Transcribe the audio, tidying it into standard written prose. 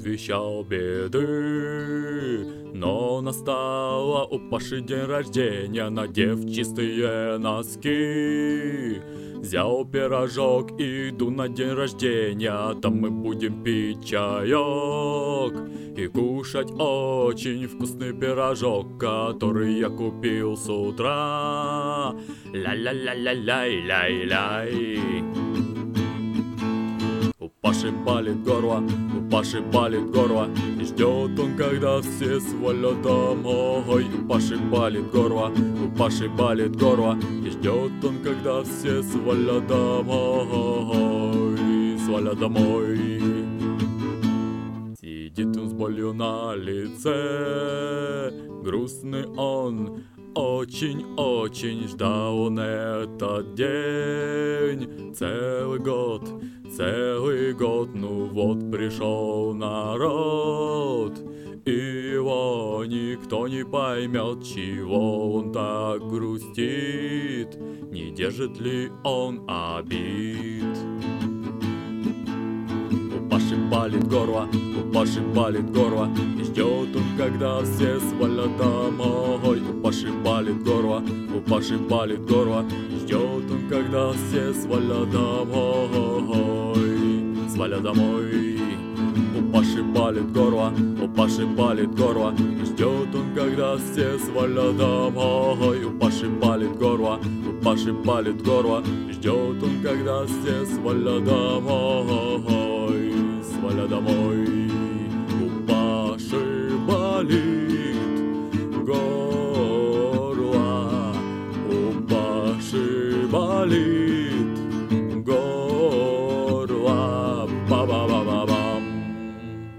предвещал беды. Но настало у Паши день рождения, надев чистые носки. Взял пирожок, иду на день рождения, там мы будем пить чаек и кушать очень вкусный пирожок, который я купил с утра. Ля-ля-ля-ля-ля-ля-ля-ля. У Паши болит горло, у Паши болит горло, и ждет он, когда все свалят домой. У Паши болит горло, у Паши болит горло, и ждет он, когда все свалят домой, свалят домой. Сидит он с болью на лице, грустный он, очень-очень ждал он этот день. Целый год, ну вот пришел народ, и его никто не поймет, чего он так грустит, не держит ли он обид. У Паши болит горло, у Паши болит горло, и ждет он, когда все свалят домой. У Паши болит горло, у Паши болит горло, и ждет он, когда все свалят домой, свалят домой. У Паши болит горло, у Паши болит горло, и ждет он, когда все свалят домой. У Паши болит горло, у Паши болит горло, и ждет он, когда все свалят домой, свалят домой. У Паши болит горло, у Паши болит